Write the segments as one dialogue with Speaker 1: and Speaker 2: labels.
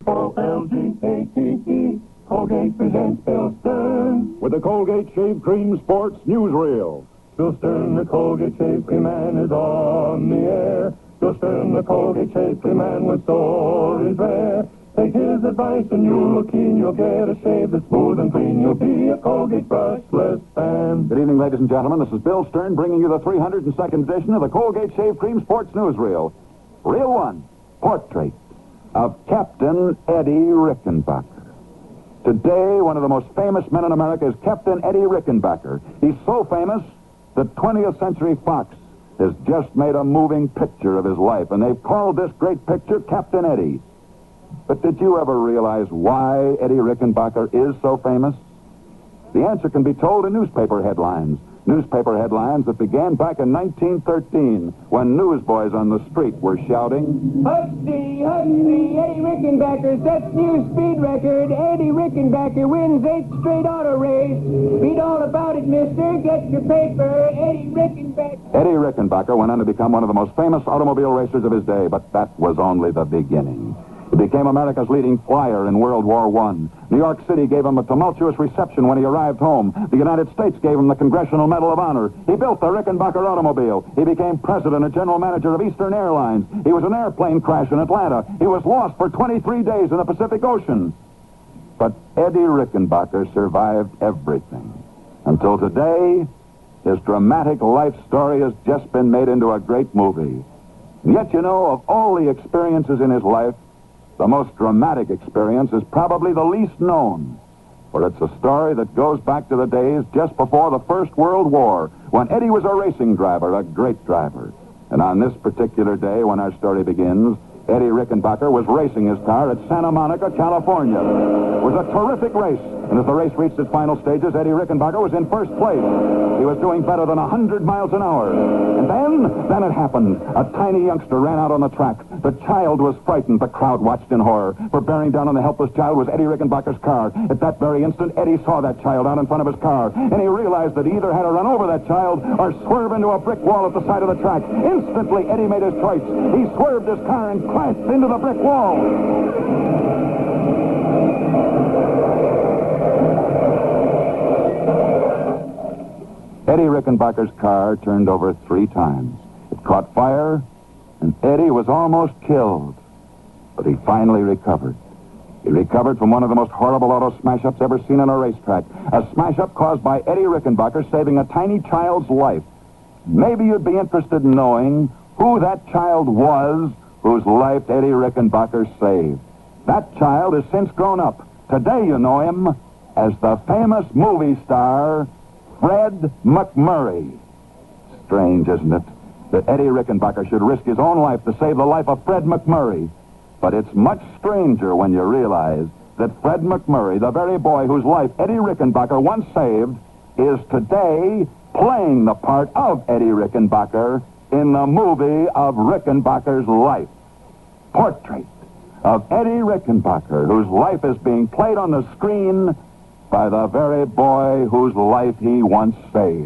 Speaker 1: O-L-G-A-T-E, Colgate presents Bill Stern with the Colgate Shave Cream Sports Newsreel. Bill Stern, the Colgate Shave Cream Man, is on the air. Bill Stern, the Colgate Shave Cream Man, with stories rare. Take his advice and you'll look keen. You'll get a shave that's smooth and clean. You'll be a Colgate brushless fan.
Speaker 2: Good evening, ladies and gentlemen. This is Bill Stern bringing you the 302nd edition of the Colgate Shave Cream Sports Newsreel. Reel 1, portrait of Captain Eddie Rickenbacker. Today, one of the most famous men in America is Captain Eddie Rickenbacker. He's so famous that 20th Century Fox has just made a moving picture of his life, and they've called this great picture Captain Eddie. But did you ever realize why Eddie Rickenbacker is so famous? The answer can be told in newspaper headlines. Newspaper headlines that began back in 1913 when newsboys on the street were shouting,
Speaker 3: Huxley, Eddie Rickenbacker sets new speed record. Eddie Rickenbacker wins 8th straight auto race. Read all about it, mister. Get your paper. Eddie Rickenbacker.
Speaker 2: Eddie Rickenbacker went on to become one of the most famous automobile racers of his day, but that was only the beginning. He became America's leading flyer in World War I. New York City gave him a tumultuous reception when he arrived home. The United States gave him the Congressional Medal of Honor. He built the Rickenbacker automobile. He became president and general manager of Eastern Airlines. He was an airplane crash in Atlanta. He was lost for 23 days in the Pacific Ocean. But Eddie Rickenbacker survived everything. Until today, his dramatic life story has just been made into a great movie. And yet, you know, of all the experiences in his life, the most dramatic experience is probably the least known, for it's a story that goes back to the days just before the First World War, when Eddie was a racing driver, a great driver. And on this particular day, when our story begins, Eddie Rickenbacker was racing his car at Santa Monica, California. It was a terrific race, and as the race reached its final stages, Eddie Rickenbacker was in first place. He was doing better than 100 miles an hour. And then it happened. A tiny youngster ran out on the track. The child was frightened. The crowd watched in horror, for bearing down on the helpless child was Eddie Rickenbacker's car. At that very instant, Eddie saw that child out in front of his car, and he realized that he either had to run over that child or swerve into a brick wall at the side of the track. Instantly, Eddie made his choice. He swerved his car and crashed into the brick wall. Eddie Rickenbacker's car turned over 3 times. It caught fire, and Eddie was almost killed. But he finally recovered. He recovered from one of the most horrible auto smash-ups ever seen on a racetrack. A smash-up caused by Eddie Rickenbacker saving a tiny child's life. Maybe you'd be interested in knowing who that child was whose life Eddie Rickenbacker saved. That child has since grown up. Today you know him as the famous movie star Fred MacMurray. Strange, isn't it, that Eddie Rickenbacker should risk his own life to save the life of Fred MacMurray? But it's much stranger when you realize that Fred MacMurray, the very boy whose life Eddie Rickenbacker once saved, is today playing the part of Eddie Rickenbacker in the movie of Rickenbacker's life. Portrait of Eddie Rickenbacker, whose life is being played on the screen by the very boy whose life he once saved.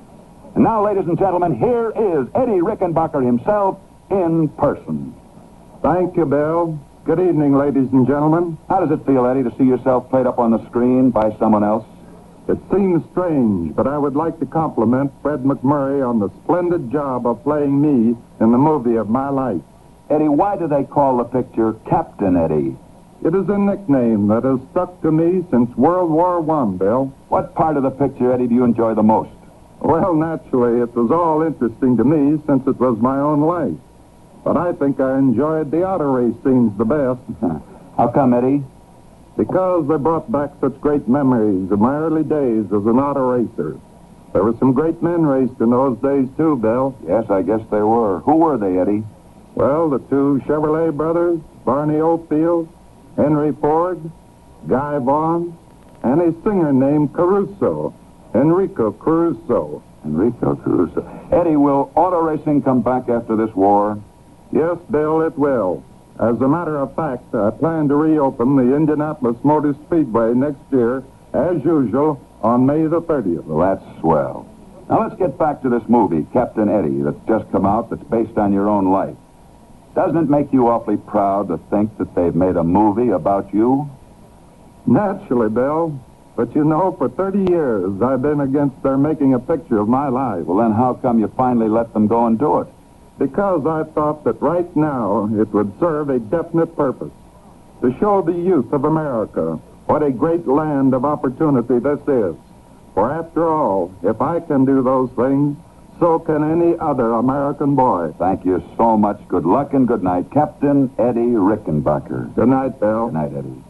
Speaker 2: And now, ladies and gentlemen, here is Eddie Rickenbacker himself in person.
Speaker 4: Thank you, Bill. Good evening, ladies and gentlemen.
Speaker 2: How does it feel, Eddie, to see yourself played up on the screen by someone else?
Speaker 4: It seems strange, but I would like to compliment Fred MacMurray on the splendid job of playing me in the movie of my life.
Speaker 2: Eddie, why do they call the picture Captain Eddie?
Speaker 4: It is a nickname that has stuck to me since World War I, Bill.
Speaker 2: What part of the picture, Eddie, do you enjoy the most?
Speaker 4: Well, naturally, it was all interesting to me since it was my own life. But I think I enjoyed the auto race scenes the best.
Speaker 2: How come, Eddie?
Speaker 4: Because they brought back such great memories of my early days as an auto racer. There were some great men raced in those days, too, Bill.
Speaker 2: Yes, I guess they were. Who were they, Eddie?
Speaker 4: Well, the 2 Chevrolet brothers, Barney Oldfield, Henry Ford, Guy Vaughan, and a singer named Caruso, Enrico Caruso.
Speaker 2: Enrico Caruso. Eddie, will auto racing come back after this war?
Speaker 4: Yes, Bill, it will. As a matter of fact, I plan to reopen the Indianapolis Motor Speedway next year, as usual, on May the 30th.
Speaker 2: Well, that's swell. Now, let's get back to this movie, Captain Eddie, that's just come out, that's based on your own life. Doesn't it make you awfully proud to think that they've made a movie about you?
Speaker 4: Naturally, Bill. But you know, for 30 years, I've been against their making a picture of my life.
Speaker 2: Well, then how come you finally let them go and do it?
Speaker 4: Because I thought that right now it would serve a definite purpose. To show the youth of America what a great land of opportunity this is. For after all, if I can do those things, so can any other American boy.
Speaker 2: Thank you so much. Good luck and good night. Captain Eddie Rickenbacker.
Speaker 4: Good night, Bill.
Speaker 2: Good night, Eddie.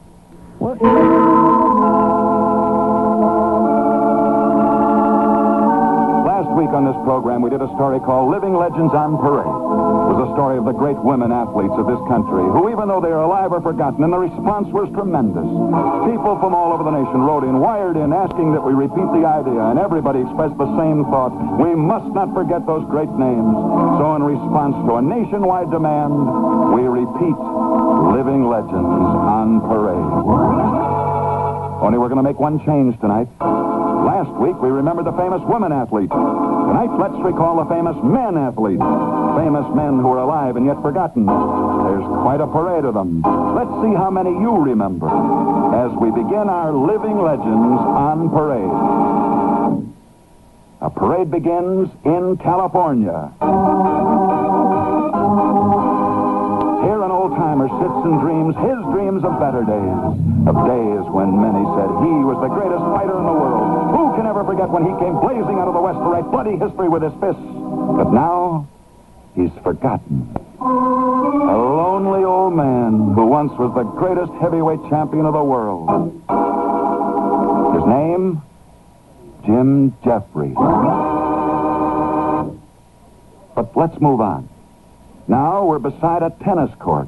Speaker 2: Last week on this program, we did a story called Living Legends on Parade. It was a story of the great women athletes of this country who, even though they are alive, are forgotten, and the response was tremendous. People from all over the nation wrote in, wired in, asking that we repeat the idea, and everybody expressed the same thought. We must not forget those great names. So in response to a nationwide demand, we repeat Living Legends on Parade. Only we're going to make one change tonight. Last week, we remembered the famous women athletes. Tonight, let's recall the famous men athletes. Famous men who are alive and yet forgotten. There's quite a parade of them. Let's see how many you remember as we begin our Living Legends on Parade. A parade begins in California. Here an old-timer sits and dreams his dreams of better days. Of days when many said he was the greatest fighter in the world. Who can ever forget when he came blazing out of the West to write bloody history with his fists? But now, he's forgotten. A lonely old man who once was the greatest heavyweight champion of the world. His name, Jim Jeffries. But let's move on. Now we're beside a tennis court.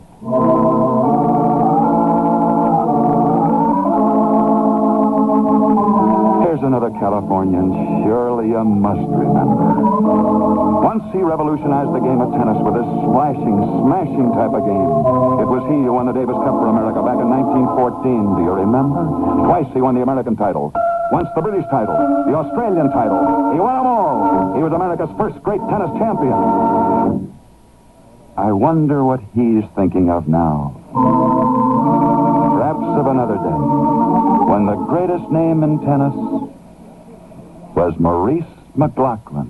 Speaker 2: Here's another Californian surely you must remember. Once he revolutionized the game of tennis with his splashing, smashing type of game. It was he who won the Davis Cup for America back in 1914. Do you remember? Twice he won the American title. Once the British title, the Australian title. He won them all. He was America's first great tennis champion. I wonder what he's thinking of now. Perhaps of another day, when the greatest name in tennis was Maurice McLoughlin.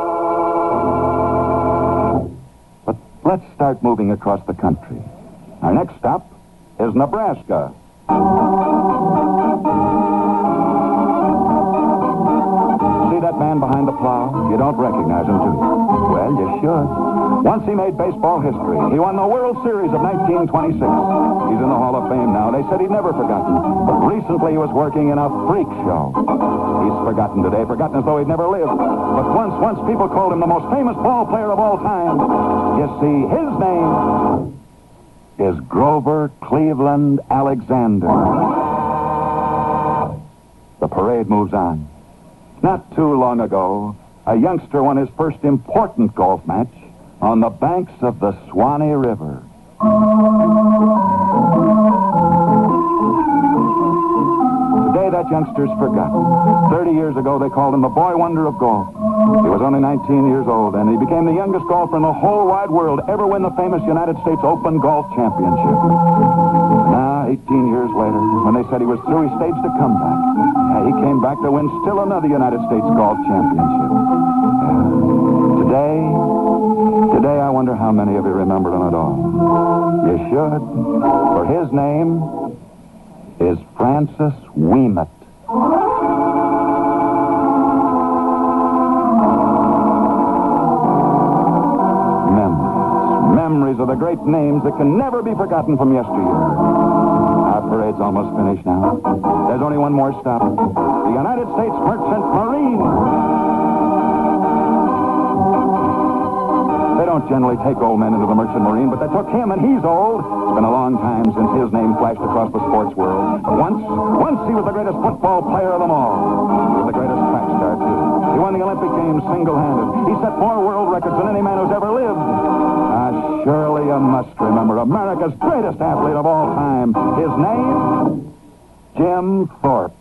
Speaker 2: But let's start moving across the country. Our next stop is Nebraska. See that man behind the plow? You don't recognize him, do you? Well, you should. Once he made baseball history. He won the World Series of 1926. He's in the Hall of Fame now. They said he'd never forgotten. But recently he was working in a freak show. He's forgotten today, forgotten as though he'd never lived. But once people called him the most famous ball player of all time. You see, his name is Grover Cleveland Alexander. The parade moves on. Not too long ago, a youngster won his first important golf match on the banks of the Swanee River. Today, that youngster's forgotten. 30 years ago, they called him the boy wonder of golf. He was only 19 years old, and he became the youngest golfer in the whole wide world ever win the famous United States Open Golf Championship. Now, 18 years later, when they said he was through, he staged a comeback. He came back to win still another United States Golf Championship. Today, I wonder how many of you remembered him at all. You should, for his name is Francis Ouimet. Memories of the great names that can never be forgotten from yesteryear. Our parade's almost finished now. There's only one more stop. The United States Merchant Marine. They don't generally take old men into the Merchant Marine, but they took him, and he's old. It's been a long time since his name flashed across the sports world. But once he was the greatest football player of them all. He was the greatest track star, too. He won the Olympic Games single-handed. He set more world records than any man who's ever lived. Surely you must remember America's greatest athlete of all time. His name, Jim Thorpe.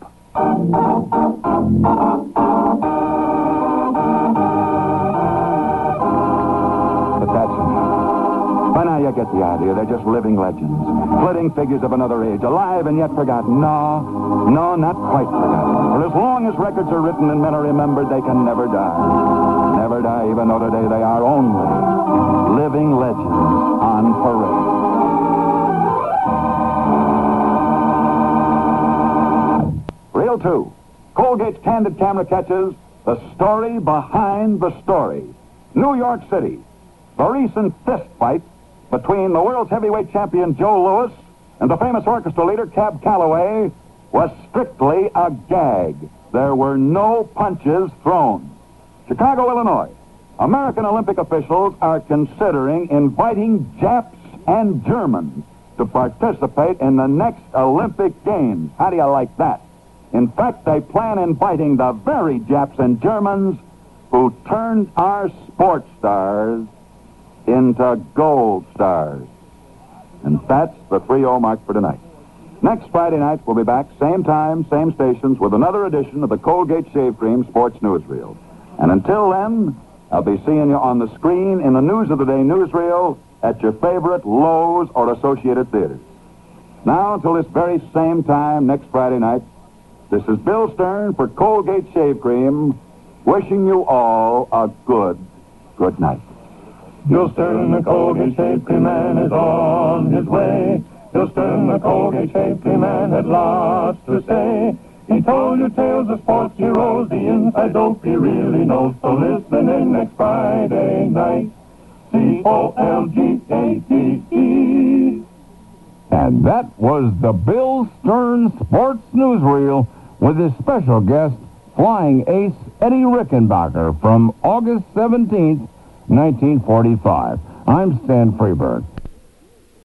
Speaker 2: But that's enough. By you get the idea. They're just living legends. Flitting figures of another age, alive and yet forgotten. No, not quite forgotten. For as long as records are written and men are remembered, they can never die. Never die, even though today they are only living legends on parade. Reel 2. Colgate's candid camera catches the story behind the story. New York City. The recent fist fight between the world's heavyweight champion Joe Louis and the famous orchestra leader Cab Calloway was strictly a gag. There were no punches thrown. Chicago, Illinois. American Olympic officials are considering inviting Japs and Germans to participate in the next Olympic Games. How do you like that? In fact, they plan inviting the very Japs and Germans who turned our sports stars into gold stars. And that's the 3-0 mark for tonight. Next Friday night, we'll be back, same time, same stations, with another edition of the Colgate Shave Cream Sports Newsreel. And until then, I'll be seeing you on the screen in the News of the Day newsreel at your favorite Lowe's or Associated Theaters. Now, until this very same time next Friday night, this is Bill Stern for Colgate Shave Cream, wishing you all a good night.
Speaker 1: Bill Stern, the Colgate Shave Cream Man, is on his way. Bill Stern, the Colgate Shave Cream Man, had lots to say. He told you tales of sports heroes, the inside dope he really knows. So listen in next Friday night. COLGATE.
Speaker 5: And that was the Bill Stern Sports Newsreel with his special guest, flying ace Eddie Rickenbacker, from August 17th, 1945. I'm Stan Freberg.